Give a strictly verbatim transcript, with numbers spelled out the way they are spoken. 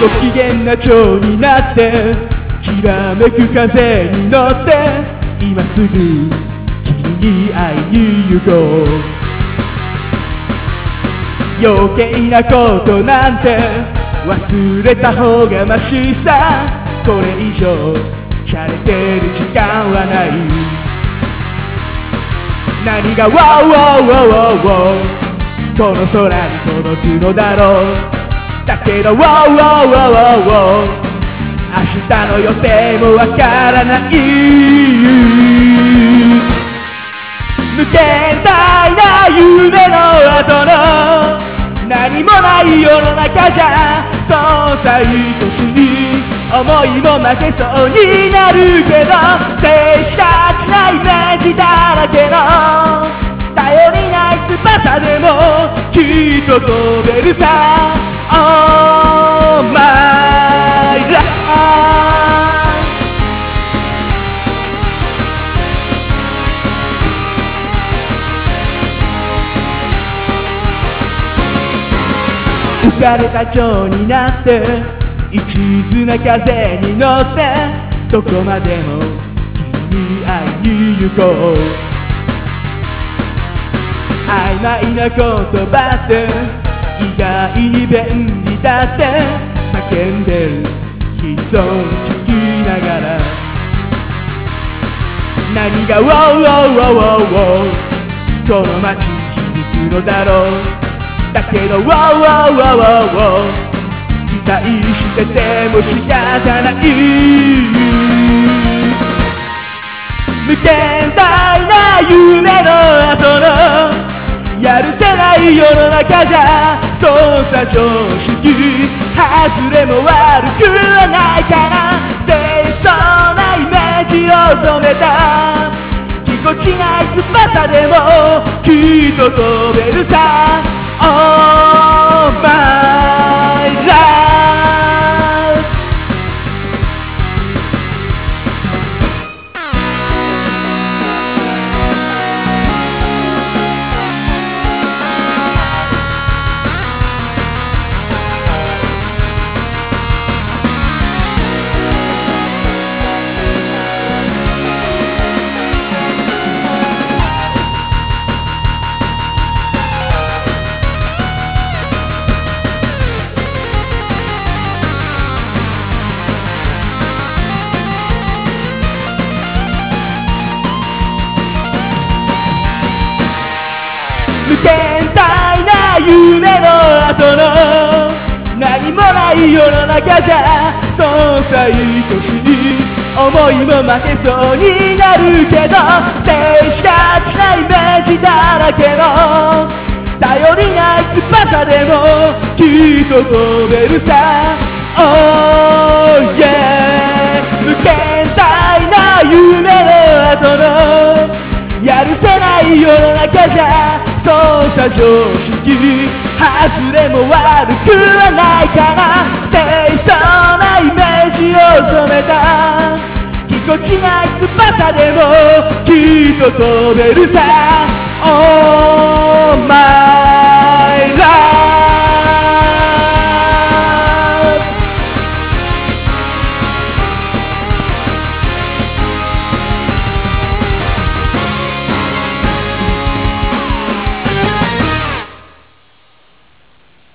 ご機嫌な蝶になってきらめく風に乗って今すぐ君に会いに行こう。余計なことなんて忘れた方がマシさ。これ以上洒落てる時間はない。何がワーワーワーワーワーこの空に届くのだろう。だけどワーワーワーワーワー明日の予定もわからない。無限大な夢の後の何もない世の中じゃそうさ愛しに思いも負けそうになるけど、静止的なイメージだらけの頼りない翼でもきっと飛べるさ。 Oh my life。 浮かれた蝶になって一途な風に乗ってどこまでも君に会いに行こう。曖昧な言葉って意外に便利だって叫んでる人を聞きながら何がウォーウォーウォーウォーウォーこの街に響くのだろう。だけどウォーウォーウォーウォーウォー期待してても仕方ない。無限大な夢の後のやるせない世の中じゃそうさ常識外れも悪くはないから清楚なイメージを染めたぎこちない翼でもきっと飛べるさ。 Oh my life。無限大な夢の後の何もない世の中じゃそうさ愛しに思いも負けそうになるけど静止的なイメージだらけの頼りない翼でもきっと飛べるさ。 Oh yeah。 無限大な夢の後のやるせない世の中じゃそうさ常識外れも悪くはないから清楚なイメージを染めたぎこちない翼でもきっと飛べるさ。